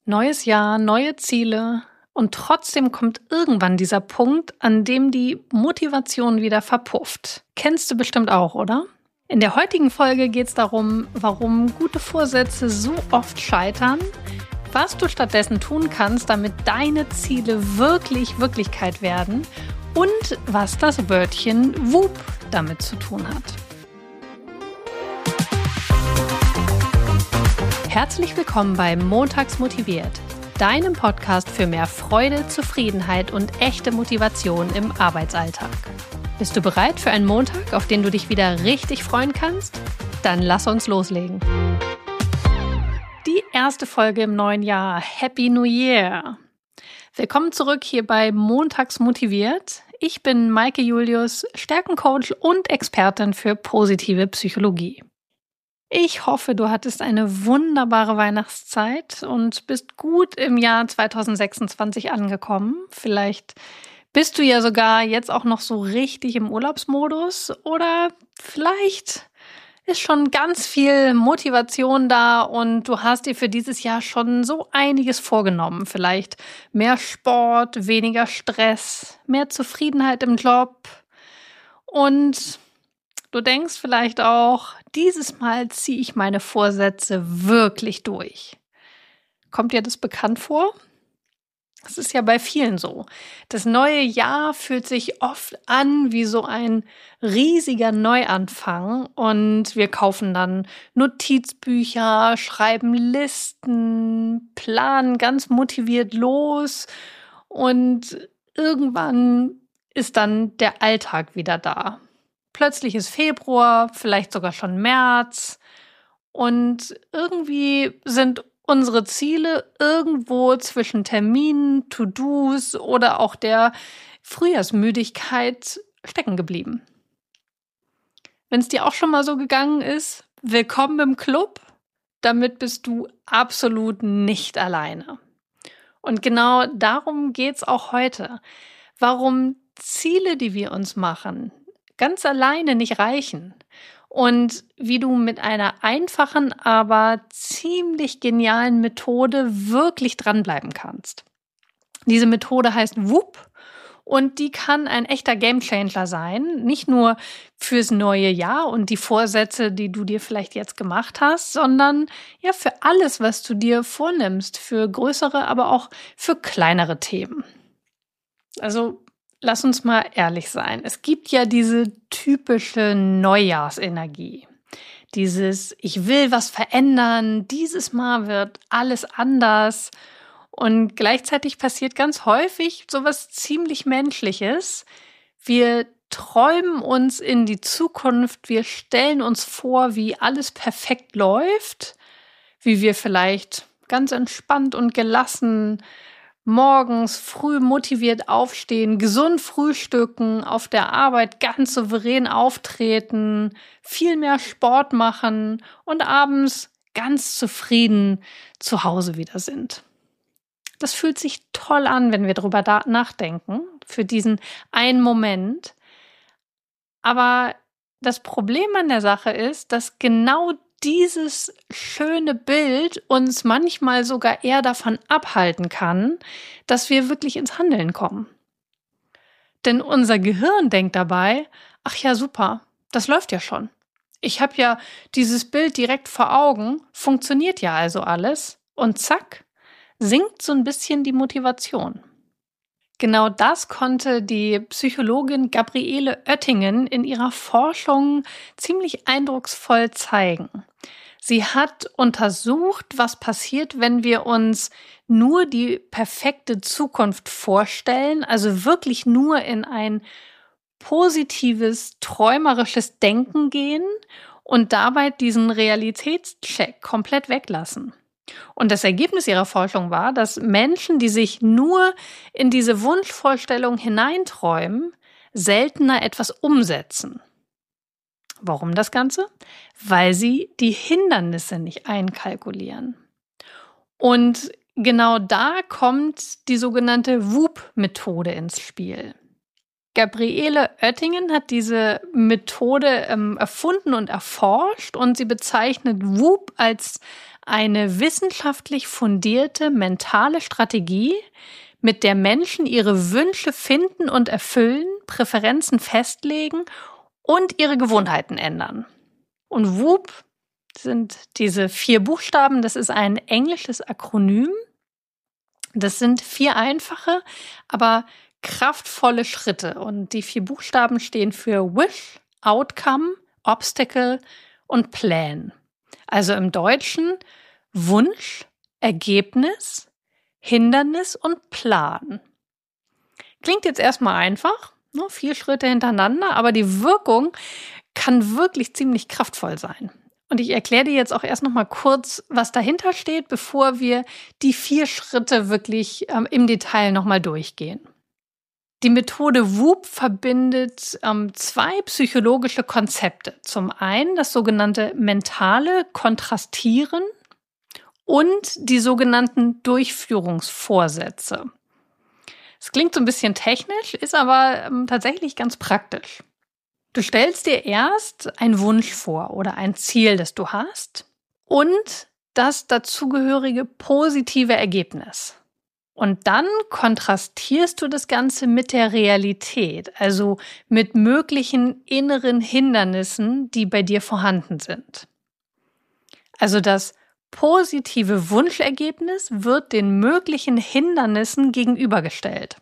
Neues Jahr, neue Ziele und trotzdem kommt irgendwann dieser Punkt, an dem die Motivation wieder verpufft. Kennst du bestimmt auch, oder? In der heutigen Folge geht es darum, warum gute Vorsätze so oft scheitern, was du stattdessen tun kannst, damit deine Ziele wirklich Wirklichkeit werden und was das Wörtchen WUP damit zu tun hat. Herzlich willkommen bei Montags motiviert, deinem Podcast für mehr Freude, Zufriedenheit und echte Motivation im Arbeitsalltag. Bist du bereit für einen Montag, auf den du dich wieder richtig freuen kannst? Dann lass uns loslegen. Die erste Folge im neuen Jahr. Happy New Year! Willkommen zurück hier bei Montags motiviert. Ich bin Maike Julius, Stärkencoach und Expertin für positive Psychologie. Ich hoffe, du hattest eine wunderbare Weihnachtszeit und bist gut im Jahr 2026 angekommen. Vielleicht bist du ja sogar jetzt auch noch so richtig im Urlaubsmodus oder vielleicht ist schon ganz viel Motivation da und du hast dir für dieses Jahr schon so einiges vorgenommen. Vielleicht mehr Sport, weniger Stress, mehr Zufriedenheit im Job und du denkst vielleicht auch, dieses Mal ziehe ich meine Vorsätze wirklich durch. Kommt dir das bekannt vor? Das ist ja bei vielen so. Das neue Jahr fühlt sich oft an wie so ein riesiger Neuanfang und wir kaufen dann Notizbücher, schreiben Listen, planen ganz motiviert los und irgendwann ist dann der Alltag wieder da. Plötzlich ist Februar, vielleicht sogar schon März und irgendwie sind unsere Ziele irgendwo zwischen Terminen, To-Dos oder auch der Frühjahrsmüdigkeit stecken geblieben. Wenn es dir auch schon mal so gegangen ist, willkommen im Club. Damit bist du absolut nicht alleine. Und genau darum geht's auch heute. Warum Ziele, die wir uns machen, ganz alleine nicht reichen und wie du mit einer einfachen, aber ziemlich genialen Methode wirklich dranbleiben kannst. Diese Methode heißt WUP und die kann ein echter Gamechanger sein, nicht nur fürs neue Jahr und die Vorsätze, die du dir vielleicht jetzt gemacht hast, sondern ja für alles, was du dir vornimmst, für größere, aber auch für kleinere Themen. Also lass uns mal ehrlich sein. Es gibt ja diese typische Neujahrsenergie. Dieses, ich will was verändern, dieses Mal wird alles anders. Und gleichzeitig passiert ganz häufig sowas ziemlich Menschliches. Wir träumen uns in die Zukunft, wir stellen uns vor, wie alles perfekt läuft, wie wir vielleicht ganz entspannt und gelassen morgens früh motiviert aufstehen, gesund frühstücken, auf der Arbeit ganz souverän auftreten, viel mehr Sport machen und abends ganz zufrieden zu Hause wieder sind. Das fühlt sich toll an, wenn wir darüber nachdenken, für diesen einen Moment. Aber das Problem an der Sache ist, dass genau dieses schöne Bild uns manchmal sogar eher davon abhalten kann, dass wir wirklich ins Handeln kommen. Denn unser Gehirn denkt dabei, ach ja, super, das läuft ja schon. Ich habe ja dieses Bild direkt vor Augen, funktioniert ja also alles und zack, sinkt so ein bisschen die Motivation. Genau das konnte die Psychologin Gabriele Oettingen in ihrer Forschung ziemlich eindrucksvoll zeigen. Sie hat untersucht, was passiert, wenn wir uns nur die perfekte Zukunft vorstellen, also wirklich nur in ein positives, träumerisches Denken gehen und dabei diesen Realitätscheck komplett weglassen. Und das Ergebnis ihrer Forschung war, dass Menschen, die sich nur in diese Wunschvorstellung hineinträumen, seltener etwas umsetzen. Warum das Ganze? Weil sie die Hindernisse nicht einkalkulieren. Und genau da kommt die sogenannte WUP-Methode ins Spiel. Gabriele Oettingen hat diese Methode erfunden und erforscht und sie bezeichnet WOOP als eine wissenschaftlich fundierte mentale Strategie, mit der Menschen ihre Wünsche finden und erfüllen, Präferenzen festlegen und ihre Gewohnheiten ändern. Und WOOP sind diese 4 Buchstaben, das ist ein englisches Akronym. Das sind 4 einfache, aber kraftvolle Schritte. Und die 4 Buchstaben stehen für Wish, Outcome, Obstacle und Plan. Also im Deutschen Wunsch, Ergebnis, Hindernis und Plan. Klingt jetzt erstmal einfach, 4 Schritte hintereinander, aber die Wirkung kann wirklich ziemlich kraftvoll sein. Und ich erkläre dir jetzt auch erst noch mal kurz, was dahinter steht, bevor wir die 4 Schritte wirklich im Detail noch mal durchgehen. Die Methode WOOP verbindet 2 psychologische Konzepte. Zum einen das sogenannte mentale Kontrastieren und die sogenannten Durchführungsvorsätze. Es klingt so ein bisschen technisch, ist aber tatsächlich ganz praktisch. Du stellst dir erst einen Wunsch vor oder ein Ziel, das du hast und das dazugehörige positive Ergebnis. Und dann kontrastierst du das Ganze mit der Realität, also mit möglichen inneren Hindernissen, die bei dir vorhanden sind. Also das positive Wunschergebnis wird den möglichen Hindernissen gegenübergestellt.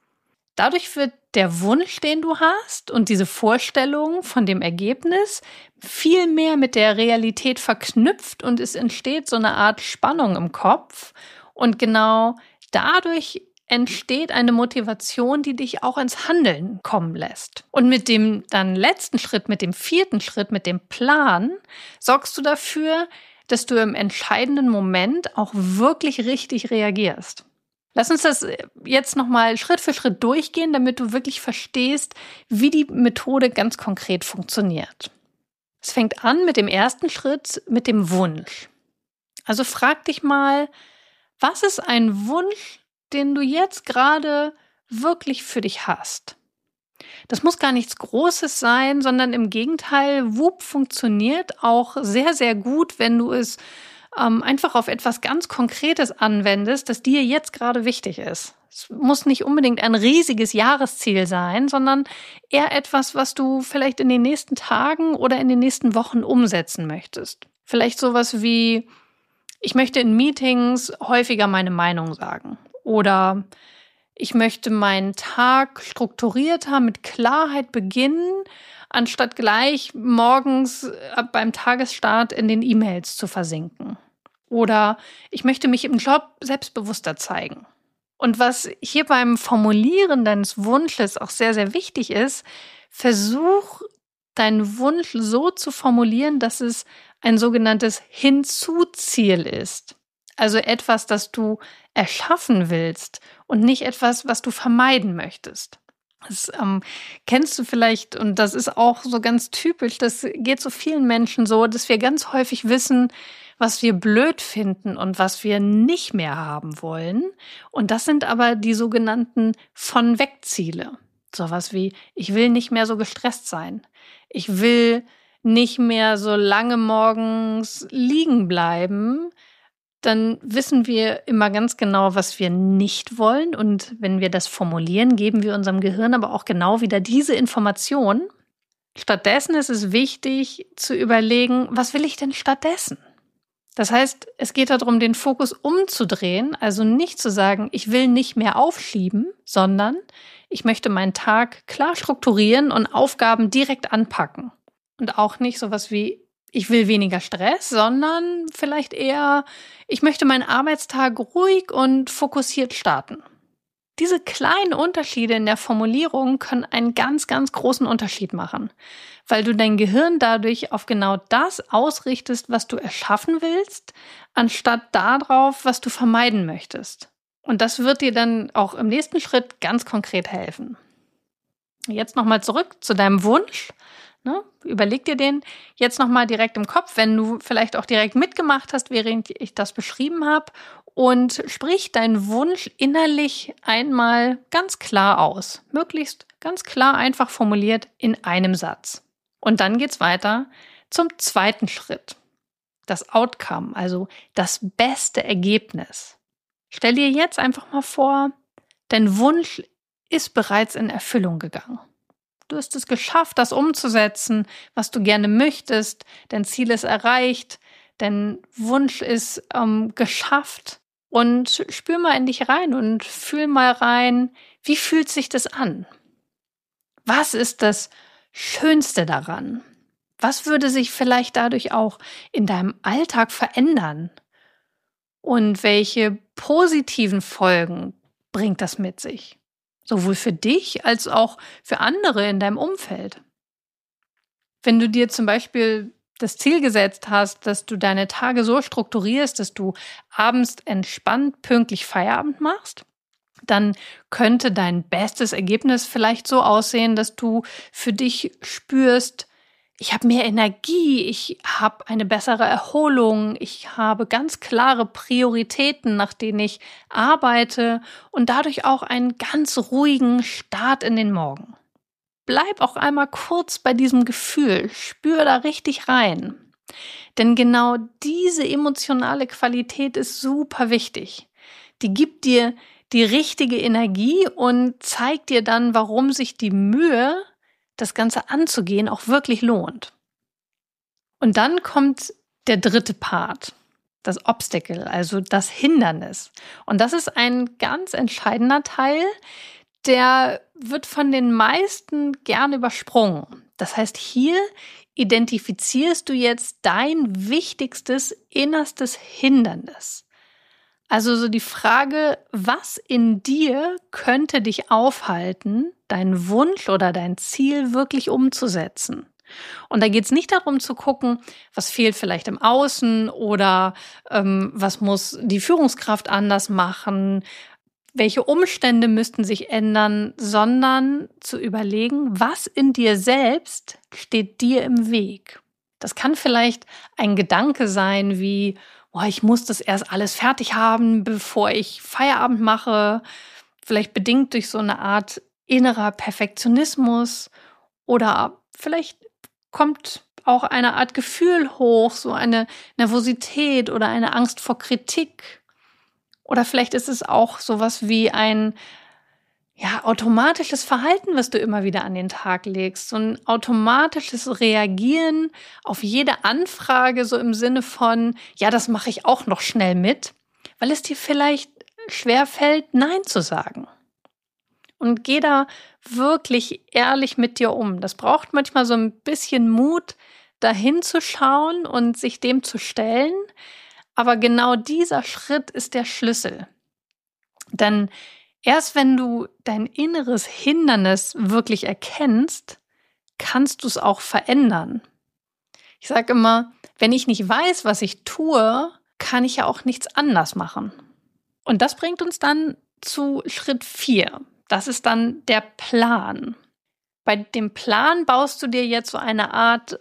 Dadurch wird der Wunsch, den du hast und diese Vorstellung von dem Ergebnis viel mehr mit der Realität verknüpft und es entsteht so eine Art Spannung im Kopf und genau dadurch entsteht eine Motivation, die dich auch ins Handeln kommen lässt. Und mit dem dann letzten Schritt, mit dem 4. Schritt, mit dem Plan, sorgst du dafür, dass du im entscheidenden Moment auch wirklich richtig reagierst. Lass uns das jetzt nochmal Schritt für Schritt durchgehen, damit du wirklich verstehst, wie die Methode ganz konkret funktioniert. Es fängt an mit dem ersten Schritt, mit dem Wunsch. Also frag dich mal, was ist ein Wunsch, den du jetzt gerade wirklich für dich hast? Das muss gar nichts Großes sein, sondern im Gegenteil, WOOP funktioniert auch sehr, sehr gut, wenn du es einfach auf etwas ganz Konkretes anwendest, das dir jetzt gerade wichtig ist. Es muss nicht unbedingt ein riesiges Jahresziel sein, sondern eher etwas, was du vielleicht in den nächsten Tagen oder in den nächsten Wochen umsetzen möchtest. Vielleicht sowas wie, ich möchte in Meetings häufiger meine Meinung sagen. Oder ich möchte meinen Tag strukturierter mit Klarheit beginnen, anstatt gleich morgens beim Tagesstart in den E-Mails zu versinken. Oder ich möchte mich im Job selbstbewusster zeigen. Und was hier beim Formulieren deines Wunsches auch sehr, sehr wichtig ist, versuch deinen Wunsch so zu formulieren, dass es ein sogenanntes Hinzuziel ist. Also etwas, das du erschaffen willst und nicht etwas, was du vermeiden möchtest. Das kennst du vielleicht und das ist auch so ganz typisch, das geht so vielen Menschen so, dass wir ganz häufig wissen, was wir blöd finden und was wir nicht mehr haben wollen. Und das sind aber die sogenannten Von-Weg-Ziele. Sowas wie, ich will nicht mehr so gestresst sein. Ich will nicht mehr so lange morgens liegen bleiben. Dann wissen wir immer ganz genau, was wir nicht wollen. Und wenn wir das formulieren, geben wir unserem Gehirn aber auch genau wieder diese Information. Stattdessen ist es wichtig zu überlegen, was will ich denn stattdessen? Das heißt, es geht darum, den Fokus umzudrehen, also nicht zu sagen, ich will nicht mehr aufschieben, sondern ich möchte meinen Tag klar strukturieren und Aufgaben direkt anpacken. Und auch nicht sowas wie, ich will weniger Stress, sondern vielleicht eher, ich möchte meinen Arbeitstag ruhig und fokussiert starten. Diese kleinen Unterschiede in der Formulierung können einen ganz, ganz großen Unterschied machen, weil du dein Gehirn dadurch auf genau das ausrichtest, was du erschaffen willst, anstatt darauf, was du vermeiden möchtest. Und das wird dir dann auch im nächsten Schritt ganz konkret helfen. Jetzt nochmal zurück zu deinem Wunsch. Überleg dir den jetzt nochmal direkt im Kopf, wenn du vielleicht auch direkt mitgemacht hast, während ich das beschrieben habe. und sprich deinen Wunsch innerlich einmal ganz klar aus. Möglichst ganz klar einfach formuliert in einem Satz. Und dann geht's weiter zum zweiten Schritt. Das Outcome, also das beste Ergebnis. Stell dir jetzt einfach mal vor, dein Wunsch ist bereits in Erfüllung gegangen. Du hast es geschafft, das umzusetzen, was du gerne möchtest. Dein Ziel ist erreicht, dein Wunsch ist geschafft. Und spür mal in dich rein und fühl mal rein, wie fühlt sich das an? Was ist das Schönste daran? Was würde sich vielleicht dadurch auch in deinem Alltag verändern? Und welche positiven Folgen bringt das mit sich? Sowohl für dich als auch für andere in deinem Umfeld. Wenn du dir zum Beispiel das Ziel gesetzt hast, dass du deine Tage so strukturierst, dass du abends entspannt pünktlich Feierabend machst, dann könnte dein bestes Ergebnis vielleicht so aussehen, dass du für dich spürst, ich habe mehr Energie, ich habe eine bessere Erholung, ich habe ganz klare Prioritäten, nach denen ich arbeite und dadurch auch einen ganz ruhigen Start in den Morgen. Bleib auch einmal kurz bei diesem Gefühl, spür da richtig rein. Denn genau diese emotionale Qualität ist super wichtig. Die gibt dir die richtige Energie und zeigt dir dann, warum sich die Mühe, das Ganze anzugehen, auch wirklich lohnt. Und dann kommt der dritte Part, das Obstacle, also das Hindernis. Und das ist ein ganz entscheidender Teil, der wird von den meisten gern übersprungen. Das heißt, hier identifizierst du jetzt dein wichtigstes, innerstes Hindernis. Also so die Frage, was in dir könnte dich aufhalten, deinen Wunsch oder dein Ziel wirklich umzusetzen? Und da geht es nicht darum zu gucken, was fehlt vielleicht im Außen oder was muss die Führungskraft anders machen, welche Umstände müssten sich ändern, sondern zu überlegen, was in dir selbst steht dir im Weg. Das kann vielleicht ein Gedanke sein wie, ich muss das erst alles fertig haben, bevor ich Feierabend mache, vielleicht bedingt durch so eine Art innerer Perfektionismus oder vielleicht kommt auch eine Art Gefühl hoch, so eine Nervosität oder eine Angst vor Kritik. Oder vielleicht ist es auch sowas wie ein automatisches Verhalten, was du immer wieder an den Tag legst. So ein automatisches Reagieren auf jede Anfrage, so im Sinne von, das mache ich auch noch schnell mit, weil es dir vielleicht schwerfällt, Nein zu sagen. Und geh da wirklich ehrlich mit dir um. Das braucht manchmal so ein bisschen Mut, dahin zu schauen und sich dem zu stellen. Aber genau dieser Schritt ist der Schlüssel. Denn erst wenn du dein inneres Hindernis wirklich erkennst, kannst du es auch verändern. Ich sage immer, wenn ich nicht weiß, was ich tue, kann ich ja auch nichts anders machen. Und das bringt uns dann zu Schritt 4. Das ist dann der Plan. Bei dem Plan baust du dir jetzt so eine Art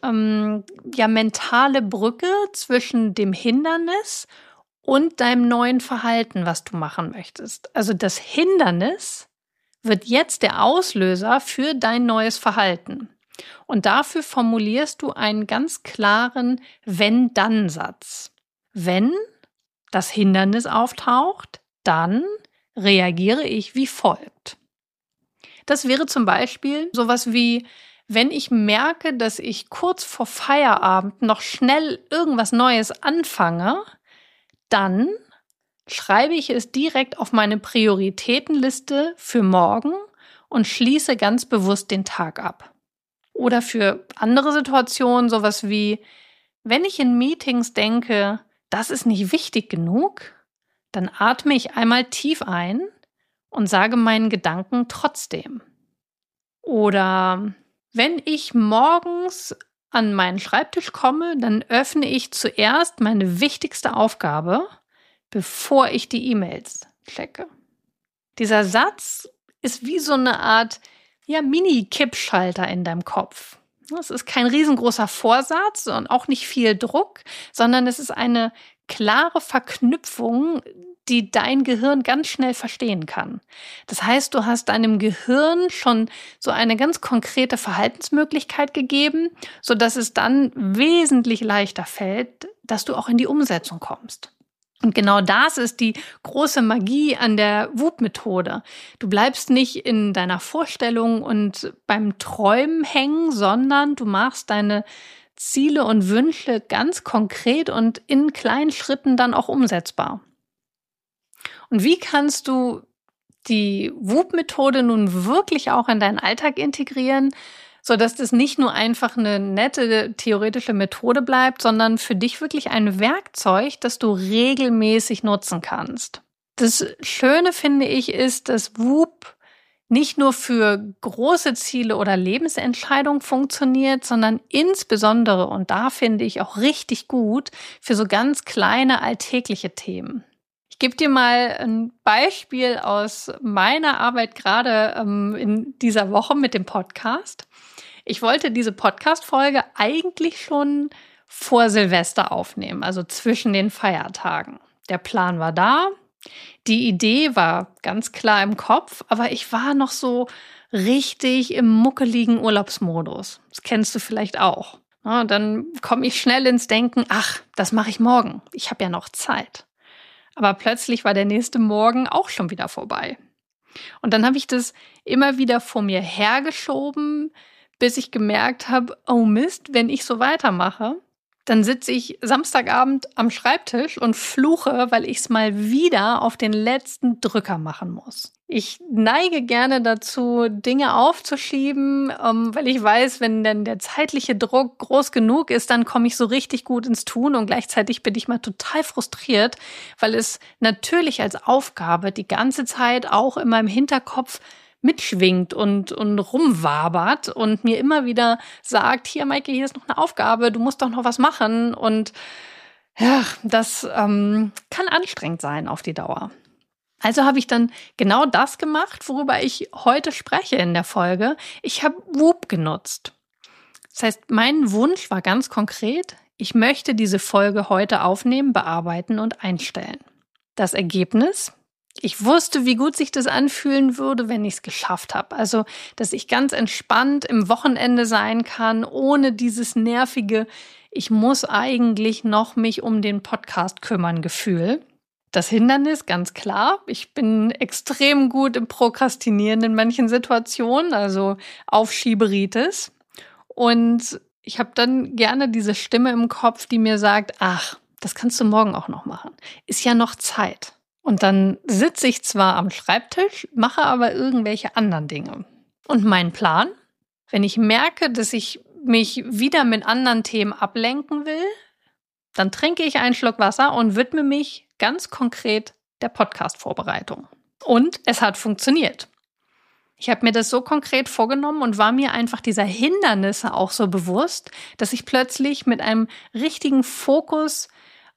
mentale Brücke zwischen dem Hindernis und deinem neuen Verhalten, was du machen möchtest. Also das Hindernis wird jetzt der Auslöser für dein neues Verhalten. Und dafür formulierst du einen ganz klaren Wenn-Dann-Satz. Wenn das Hindernis auftaucht, dann reagiere ich wie folgt. Das wäre zum Beispiel sowas wie, wenn ich merke, dass ich kurz vor Feierabend noch schnell irgendwas Neues anfange, dann schreibe ich es direkt auf meine Prioritätenliste für morgen und schließe ganz bewusst den Tag ab. Oder für andere Situationen sowas wie, wenn ich in Meetings denke, das ist nicht wichtig genug, dann atme ich einmal tief ein und sage meinen Gedanken trotzdem. Oder wenn ich morgens an meinen Schreibtisch komme, dann öffne ich zuerst meine wichtigste Aufgabe, bevor ich die E-Mails checke. Dieser Satz ist wie so eine Art Mini-Kippschalter in deinem Kopf. Es ist kein riesengroßer Vorsatz und auch nicht viel Druck, sondern es ist eine klare Verknüpfung, die dein Gehirn ganz schnell verstehen kann. Das heißt, du hast deinem Gehirn schon so eine ganz konkrete Verhaltensmöglichkeit gegeben, sodass es dann wesentlich leichter fällt, dass du auch in die Umsetzung kommst. Und genau das ist die große Magie an der WOOP-Methode. Du bleibst nicht in deiner Vorstellung und beim Träumen hängen, sondern du machst deine Ziele und Wünsche ganz konkret und in kleinen Schritten dann auch umsetzbar. Und wie kannst du die WOOP-Methode nun wirklich auch in deinen Alltag integrieren, sodass das nicht nur einfach eine nette theoretische Methode bleibt, sondern für dich wirklich ein Werkzeug, das du regelmäßig nutzen kannst? Das Schöne, finde ich, ist, dass WOOP nicht nur für große Ziele oder Lebensentscheidungen funktioniert, sondern insbesondere, und da finde ich auch richtig gut, für so ganz kleine alltägliche Themen. Ich gebe dir mal ein Beispiel aus meiner Arbeit gerade in dieser Woche mit dem Podcast. Ich wollte diese Podcast-Folge eigentlich schon vor Silvester aufnehmen, also zwischen den Feiertagen. Der Plan war da, die Idee war ganz klar im Kopf, aber ich war noch so richtig im muckeligen Urlaubsmodus. Das kennst du vielleicht auch. Ja, dann komme ich schnell ins Denken, ach, das mache ich morgen. Ich habe ja noch Zeit. Aber plötzlich war der nächste Morgen auch schon wieder vorbei. Und dann habe ich das immer wieder vor mir hergeschoben, bis ich gemerkt habe, oh Mist, wenn ich so weitermache, dann sitze ich Samstagabend am Schreibtisch und fluche, weil ich es mal wieder auf den letzten Drücker machen muss. Ich neige gerne dazu, Dinge aufzuschieben, weil ich weiß, wenn dann der zeitliche Druck groß genug ist, dann komme ich so richtig gut ins Tun und gleichzeitig bin ich mal total frustriert, weil es natürlich als Aufgabe die ganze Zeit auch in meinem Hinterkopf mitschwingt und rumwabert und mir immer wieder sagt, hier Maike, hier ist noch eine Aufgabe, du musst doch noch was machen. Und ja, das kann anstrengend sein auf die Dauer. Also habe ich dann genau das gemacht, worüber ich heute spreche in der Folge. Ich habe WOOP genutzt. Das heißt, mein Wunsch war ganz konkret, ich möchte diese Folge heute aufnehmen, bearbeiten und einstellen. Das Ergebnis: Ich wusste, wie gut sich das anfühlen würde, wenn ich es geschafft habe. Also, dass ich ganz entspannt im Wochenende sein kann, ohne dieses nervige, ich muss eigentlich noch mich um den Podcast kümmern Gefühl. Das Hindernis, ganz klar. Ich bin extrem gut im Prokrastinieren in manchen Situationen, also Aufschieberitis. Und ich habe dann gerne diese Stimme im Kopf, die mir sagt, ach, das kannst du morgen auch noch machen. Ist ja noch Zeit. Und dann sitze ich zwar am Schreibtisch, mache aber irgendwelche anderen Dinge. Und mein Plan, wenn ich merke, dass ich mich wieder mit anderen Themen ablenken will, dann trinke ich einen Schluck Wasser und widme mich ganz konkret der Podcast-Vorbereitung. Und es hat funktioniert. Ich habe mir das so konkret vorgenommen und war mir einfach dieser Hindernisse auch so bewusst, dass ich plötzlich mit einem richtigen Fokus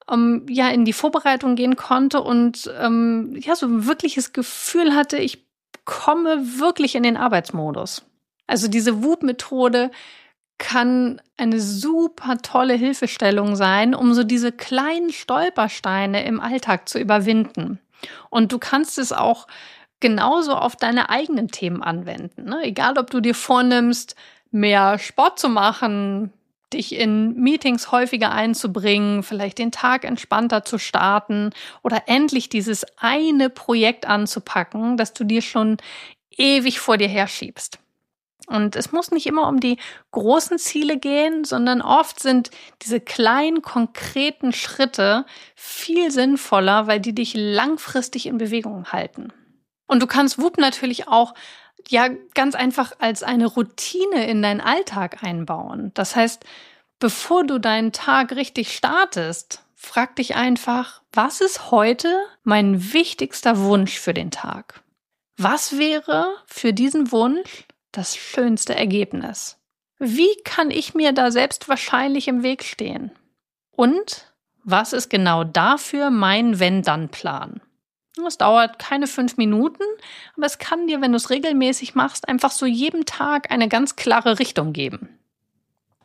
in die Vorbereitung gehen konnte und so ein wirkliches Gefühl hatte, ich komme wirklich in den Arbeitsmodus. Also diese WOOP-Methode kann eine super tolle Hilfestellung sein, um so diese kleinen Stolpersteine im Alltag zu überwinden. Und du kannst es auch genauso auf deine eigenen Themen anwenden, ne? Egal, ob du dir vornimmst, mehr Sport zu machen, dich in Meetings häufiger einzubringen, vielleicht den Tag entspannter zu starten oder endlich dieses eine Projekt anzupacken, das du dir schon ewig vor dir herschiebst. Und es muss nicht immer um die großen Ziele gehen, sondern oft sind diese kleinen, konkreten Schritte viel sinnvoller, weil die dich langfristig in Bewegung halten. Und du kannst WOOP natürlich auch ganz einfach als eine Routine in deinen Alltag einbauen. Das heißt, bevor du deinen Tag richtig startest, frag dich einfach, was ist heute mein wichtigster Wunsch für den Tag? Was wäre für diesen Wunsch das schönste Ergebnis? Wie kann ich mir da selbst wahrscheinlich im Weg stehen? Und was ist genau dafür mein Wenn-Dann-Plan? Es dauert keine 5 Minuten, aber es kann dir, wenn du es regelmäßig machst, einfach so jedem Tag eine ganz klare Richtung geben.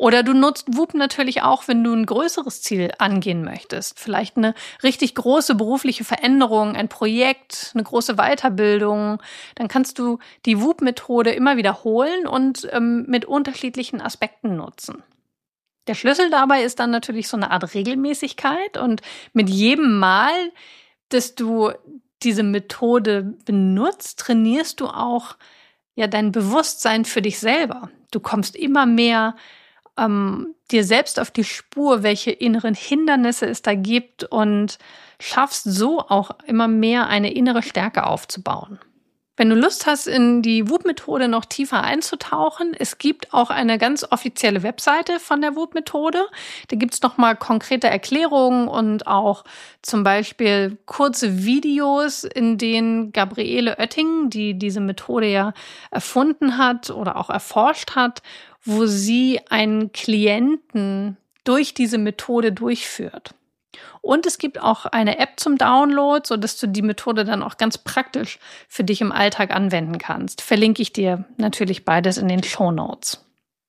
Oder du nutzt Whoop natürlich auch, wenn du ein größeres Ziel angehen möchtest. Vielleicht eine richtig große berufliche Veränderung, ein Projekt, eine große Weiterbildung. Dann kannst du die Whoop-Methode immer wiederholen und mit unterschiedlichen Aspekten nutzen. Der Schlüssel dabei ist dann natürlich so eine Art Regelmäßigkeit. Und mit jedem Mal, dass du diese Methode benutzt, trainierst du auch dein Bewusstsein für dich selber. Du kommst immer mehr dir selbst auf die Spur, welche inneren Hindernisse es da gibt und schaffst so auch immer mehr eine innere Stärke aufzubauen. Wenn du Lust hast, in die Whoop-Methode noch tiefer einzutauchen, es gibt auch eine ganz offizielle Webseite von der Whoop-Methode. Da gibt es nochmal konkrete Erklärungen und auch zum Beispiel kurze Videos, in denen Gabriele Oetting, die diese Methode ja erfunden hat oder auch erforscht hat, wo sie einen Klienten durch diese Methode durchführt. Und es gibt auch eine App zum Download, sodass du die Methode dann auch ganz praktisch für dich im Alltag anwenden kannst. Verlinke ich dir natürlich beides in den Shownotes.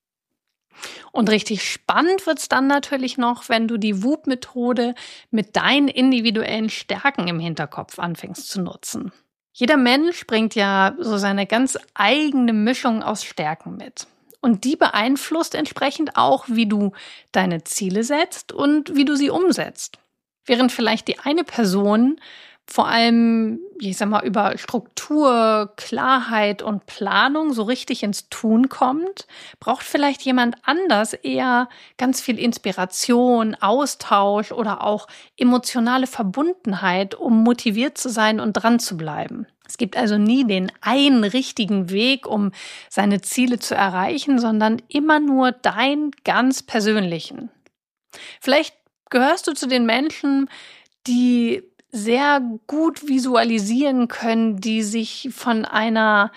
Und richtig spannend wird's dann natürlich noch, wenn du die Whoop-Methode mit deinen individuellen Stärken im Hinterkopf anfängst zu nutzen. Jeder Mensch bringt ja so seine ganz eigene Mischung aus Stärken mit. Und die beeinflusst entsprechend auch, wie du deine Ziele setzt und wie du sie umsetzt. Während vielleicht die eine Person vor allem, über Struktur, Klarheit und Planung so richtig ins Tun kommt, braucht vielleicht jemand anders eher ganz viel Inspiration, Austausch oder auch emotionale Verbundenheit, um motiviert zu sein und dran zu bleiben. Es gibt also nie den einen richtigen Weg, um seine Ziele zu erreichen, sondern immer nur deinen ganz persönlichen. Vielleicht gehörst du zu den Menschen, die sehr gut visualisieren können, die sich von einer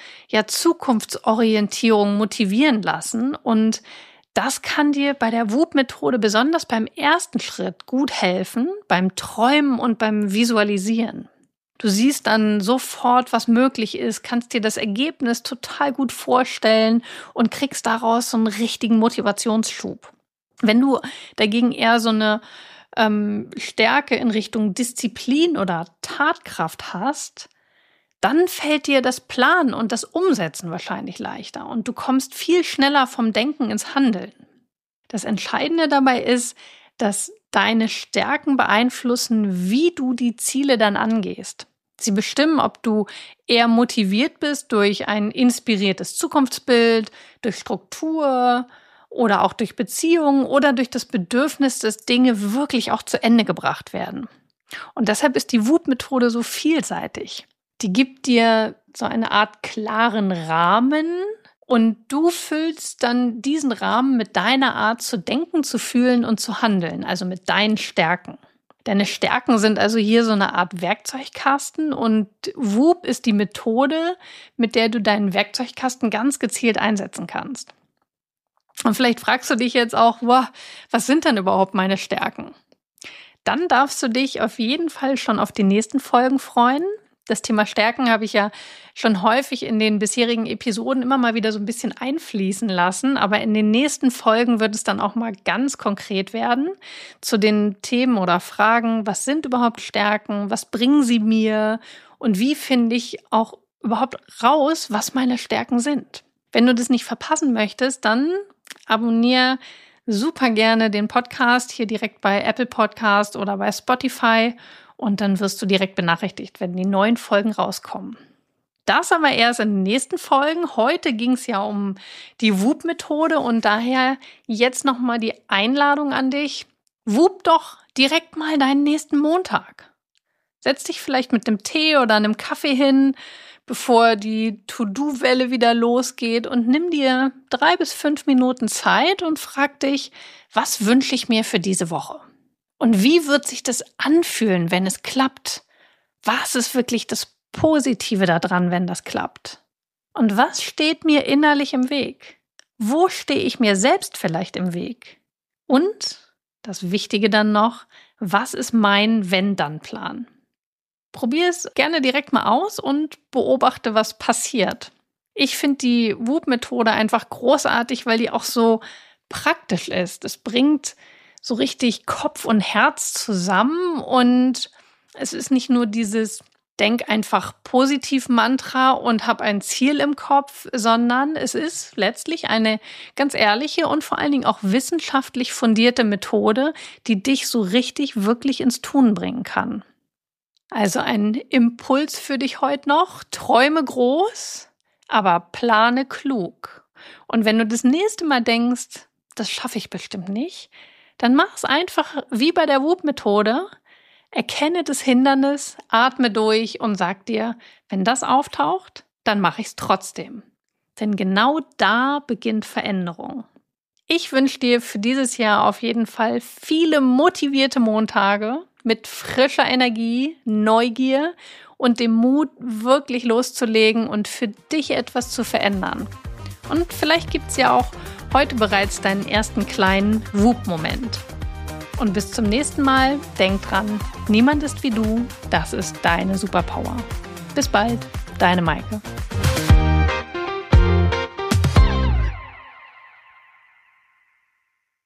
Zukunftsorientierung motivieren lassen. Und das kann dir bei der Whoop-Methode besonders beim ersten Schritt gut helfen, beim Träumen und beim Visualisieren. Du siehst dann sofort, was möglich ist, kannst dir das Ergebnis total gut vorstellen und kriegst daraus so einen richtigen Motivationsschub. Wenn du dagegen eher so eine Stärke in Richtung Disziplin oder Tatkraft hast, dann fällt dir das Planen und das Umsetzen wahrscheinlich leichter und du kommst viel schneller vom Denken ins Handeln. Das Entscheidende dabei ist, dass deine Stärken beeinflussen, wie du die Ziele dann angehst. Sie bestimmen, ob du eher motiviert bist durch ein inspiriertes Zukunftsbild, durch Struktur oder auch durch Beziehungen oder durch das Bedürfnis, dass Dinge wirklich auch zu Ende gebracht werden. Und deshalb ist die Whoop-Methode so vielseitig. Die gibt dir so eine Art klaren Rahmen und du füllst dann diesen Rahmen mit deiner Art zu denken, zu fühlen und zu handeln, also mit deinen Stärken. Deine Stärken sind also hier so eine Art Werkzeugkasten und Whoop ist die Methode, mit der du deinen Werkzeugkasten ganz gezielt einsetzen kannst. Und vielleicht fragst du dich jetzt auch, was sind denn überhaupt meine Stärken? Dann darfst du dich auf jeden Fall schon auf die nächsten Folgen freuen. Das Thema Stärken habe ich ja schon häufig in den bisherigen Episoden immer mal wieder so ein bisschen einfließen lassen. Aber in den nächsten Folgen wird es dann auch mal ganz konkret werden zu den Themen oder Fragen, was sind überhaupt Stärken, was bringen sie mir und wie finde ich auch überhaupt raus, was meine Stärken sind. Wenn du das nicht verpassen möchtest, dann abonniere super gerne den Podcast hier direkt bei Apple Podcast oder bei Spotify und dann wirst du direkt benachrichtigt, wenn die neuen Folgen rauskommen. Das aber erst in den nächsten Folgen. Heute ging es ja um die Whoop-Methode und daher jetzt nochmal die Einladung an dich. Whoop doch direkt mal deinen nächsten Montag. Setz dich vielleicht mit einem Tee oder einem Kaffee hin, bevor die To-Do-Welle wieder losgeht und nimm dir 3 bis 5 Minuten Zeit und frag dich, was wünsche ich mir für diese Woche? Und wie wird sich das anfühlen, wenn es klappt? Was ist wirklich das Positive daran, wenn das klappt? Und was steht mir innerlich im Weg? Wo stehe ich mir selbst vielleicht im Weg? Und, das Wichtige dann noch, was ist mein Wenn-Dann-Plan? Probier es gerne direkt mal aus und beobachte, was passiert. Ich finde die Whoop-Methode einfach großartig, weil die auch so praktisch ist. Es bringt so richtig Kopf und Herz zusammen und es ist nicht nur dieses Denk einfach positiv Mantra und hab ein Ziel im Kopf, sondern es ist letztlich eine ganz ehrliche und vor allen Dingen auch wissenschaftlich fundierte Methode, die dich so richtig wirklich ins Tun bringen kann. Also ein Impuls für dich heute noch: Träume groß, aber plane klug. Und wenn du das nächste Mal denkst, das schaffe ich bestimmt nicht, dann mach es einfach wie bei der WOOP-Methode. Erkenne das Hindernis, atme durch und sag dir, wenn das auftaucht, dann mache ich es trotzdem. Denn genau da beginnt Veränderung. Ich wünsche dir für dieses Jahr auf jeden Fall viele motivierte Montage mit frischer Energie, Neugier und dem Mut, wirklich loszulegen und für dich etwas zu verändern. Und vielleicht gibt es ja auch heute bereits deinen ersten kleinen WOOP-Moment. Und bis zum nächsten Mal, denk dran, niemand ist wie du, das ist deine Superpower. Bis bald, deine Maike.